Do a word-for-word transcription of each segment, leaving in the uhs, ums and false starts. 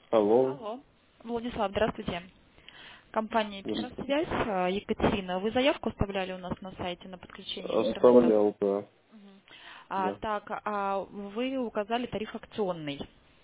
Алло. Алло. Владислав, здравствуйте. Компания Здравствуйте. «Связь», а, Екатерина. Вы заявку оставляли у нас на сайте на подключение интернета? Оставлял, да. Мгм. А, Да. так, а вы указали тариф акционный.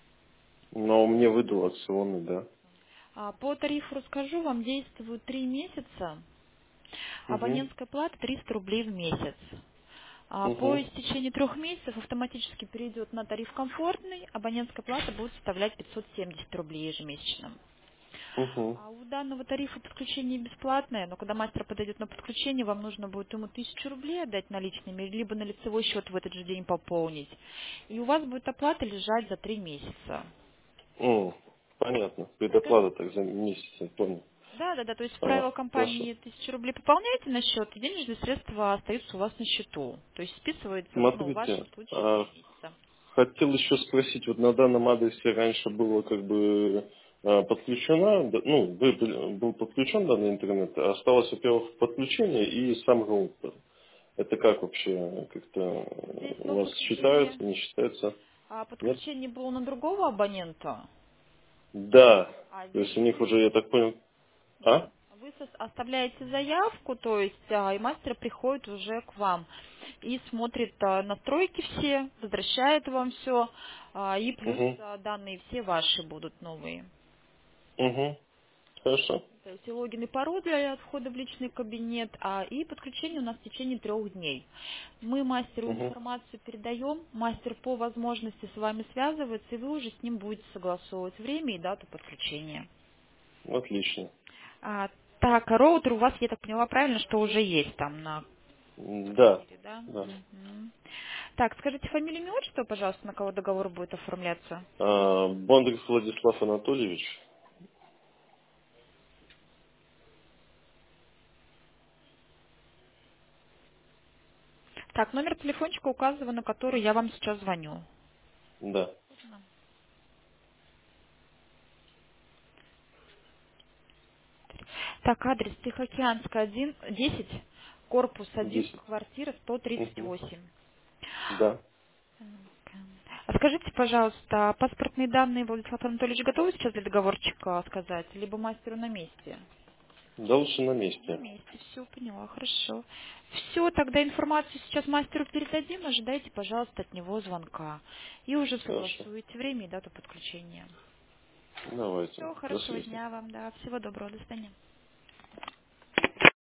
Но мне выдал акционный, да. А, по тарифу расскажу, вам действует три месяца. Угу. Абонентская плата триста рублей в месяц. А по Угу. истечении трех месяцев автоматически перейдет на тариф комфортный. Абонентская плата будет составлять пятьсот семьдесят рублей ежемесячно. Угу. А у данного тарифа подключение бесплатное, но когда мастер подойдет на подключение, вам нужно будет ему тысячу рублей отдать наличными, либо на лицевой счет в этот же день пополнить. И у вас будет оплата лежать за три месяца. М, Понятно. Скажи- Предоплата так за месяц, я понял. Да, да, да, то есть в правила А, хорошо. компании тысячу рублей пополняете на счет, и денежные средства остаются у вас на счету. То есть списывается, ну, в вашем Смотрите, случае а, три месяца. хотел еще спросить, вот на данном адресе раньше было как бы а, подключена, да, ну, вы были- был подключен данный интернет, а осталось, во-первых, подключение и сам роутер. Это как вообще как-то Здесь э, у до вас считается, подключения, не считается? а, Нет? подключение было на другого абонента, Да. а То здесь есть у них вы уже, я так понял, Да. а? Вы сос- оставляете заявку, то есть а, и мастер приходит уже к вам и смотрит а, настройки все, возвращает вам все, и плюс Угу. а, данные все ваши будут новые. Угу. Хорошо. То есть и логин, и пароль для входа в личный кабинет, а и подключение у нас в течение трех дней. Мы мастеру Угу. информацию передаем, мастер по возможности с вами связывается, и вы уже с ним будете согласовывать время и дату подключения. Отлично. А, так, а роутер у вас, я так поняла правильно, что уже есть там на М, Да. квартире, да? Да. Мгм. Так, скажите фамилию, имя, отчество, пожалуйста, на кого договор будет оформляться. А, Бондарев Владислав Анатольевич. Так, номер телефончика указываю, на который я вам сейчас звоню. Да. Так, адрес Тихоокеанская один, десять, корпус один, Десять. квартира сто тридцать Угу. восемь. Да. А скажите, пожалуйста, а паспортные данные Владислав Анатольевич готовы сейчас для договорчика сказать, либо мастеру на месте? Да лучше на На месте. месте, все, поняла, хорошо. Все, тогда информацию сейчас мастеру передадим, ожидайте, пожалуйста, от него звонка. И уже Хорошо. согласуете время и дату подключения. Давайте. Все, До хорошего связи. дня вам, да, всего доброго, до свидания.